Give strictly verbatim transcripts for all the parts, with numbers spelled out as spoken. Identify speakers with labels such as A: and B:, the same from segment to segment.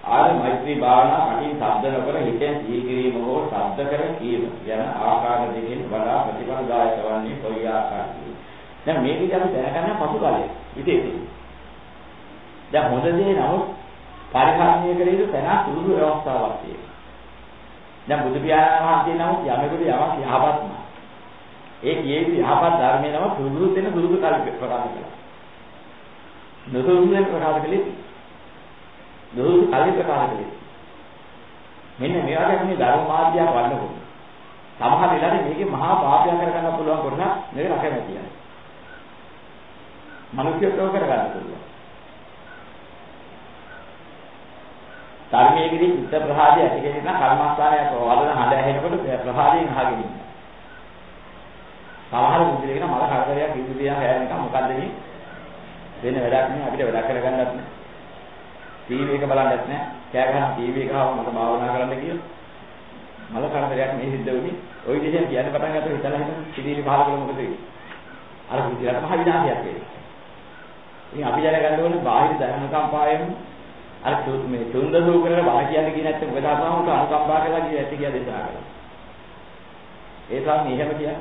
A: ආර මෛත්‍රී භාවනා කටින් ශබ්ද නොකර හිතෙන් සිහි කිරීම හෝ ශබ්ද කර කීම යන ආකාර දෙකෙන් වඩා ප්‍රතිඵලදායක වන්නේ කොයි ආකාරයකද? දැන් මේක ඉතින් අපි දැනගන්න පසු කාලේ විශේෂයෙන්. දැන් හොඳ දේ නමුත් පරිහරණය කළ යුතු තැන සුළු අවස්ථාවක් තියෙනවා. දැන් බුදු පියාණන් වහන්සේ නමුත් යමෙකුට යමක් යහපත් නා. ඒ කියෙවි යහපත් ධර්මයේ නම සුළු දෙන සුළු කාලෙක ප්‍රකාශ කළා. නොසුළුෙන් ප්‍රකාශ කළේ. නොසුළු කාලෙක ප්‍රකාශ කළේ. මෙන්න මේ වගේ මේ ධර්ම මාධ්‍යයක් වන්නකොට සමහර වෙලාවට මේකේ මහා පාපයක් කරගන්න පුළුවන් කොට නම් මේක රැකගැනීමයි. මනුෂ්‍යත්ව කරගන්න පුළුවන්. ධර්මයේදී චිත්ත ප්‍රහාදය ඇති කෙනෙක් නම් කර්මස්ථානයක් වදන හඬ ඇහෙනකොට ප්‍රහාදයෙන් අහගෙන ඉන්නවා. සමහර මුද්‍රේක මල කරදරයක් ඉදිරිය හැරෙනකම් මොකද්ද මේ වෙන වැඩක් නෙවෙයි අපිට වැඩක් කරගන්නත් නෑ. ටීවී එක බලන්නත් නෑ. කෑ ගහන ටීවී එක ආව මට භාවනා කරන්න කියලා. මල කරදරයක් මේ සිද්ධ වෙන්නේ. ওই විදිහෙන් කියන්න පටන් ගත්තොත් හිතලා හිතන සිදීලි පහල කළ මොකද වෙන්නේ? අර විදිහට මහ විනාශයක් වෙන්නේ. ඉතින් අපි දැනගන්න ඕනේ බාහිර ධර්ම කම්පාවෙන් අර මේ තුන්ද සූකරේ බා කියන්නේ කිය නැත්නම් මොකද අපහම උට අනුකම්පා කරලා කිය ඇති කියලා දේශනා කරා. ඒ තමයි එහෙම කියන්නේ.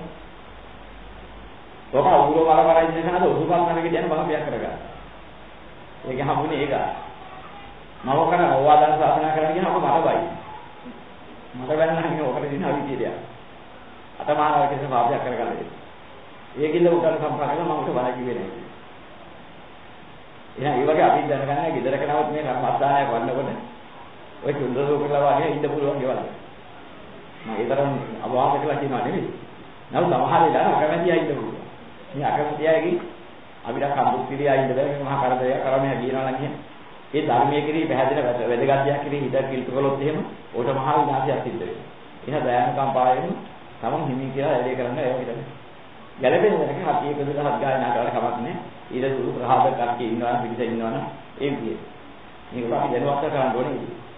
A: ඔක උගුර වල වල ඉන්න කෙනාට උසුපත් නැමෙක කියන බලපෑම් කරගන්න. ඒක හම්බුනේ ඒක. මම කරන ඕවාදන සාසනා කරන්න කියන ඔක මට බයි. මට වෙන්න නම් ඔකට දින අවිදියට. අතමාරව කියන පාපයක් කරගන්න. ඒකින්ද උගල සම්ප්‍රදාය කරලා මම උට බල කිව්වේ නැහැ. එහෙනම් ඒ වගේ අපි දැනගන්න ගෙදරක නමුත් මේ කර්මස්ථානයක් වන්නකොට ඔය චුන්දසෝ කරලා වගේ ඉන්න පුළුවන් ගෙවල්. මම ඒ තරම් අවාද කියලා කියනවා නෙමෙයි. නමුත් සමහර වෙලාවට අකමැති අය ඉන්න පුළුවන්. මේ අකමැති අයගේ අපිට කම්බුත් පිළියා ඉන්න බෑ මේ මහා කරදරයක් කරන්නේ කියනවා නම් කියන්නේ. ඒ ධර්මයේ කිරී පැහැදිලි වැදගත්යක් කිරී හිත කිල්ප කළොත් එහෙම උට මහා විනාශයක් සිද්ධ වෙනවා. එහෙනම් දයානකම් පායෙම තමන් හිමින් කියලා වැඩේ කරන්න ඒක හිතන්න. ගැළපෙන දැනක අපි එක දෙකක් ගායනා කරලා කමක් නැහැ. ඊට සුළු ප්‍රහාද කර්කේ ඉන්නවා පිටින් ඉන්නවනම් ඒ විදියට. මේක අපි දැනුවත් කරගන්න ඕනේ.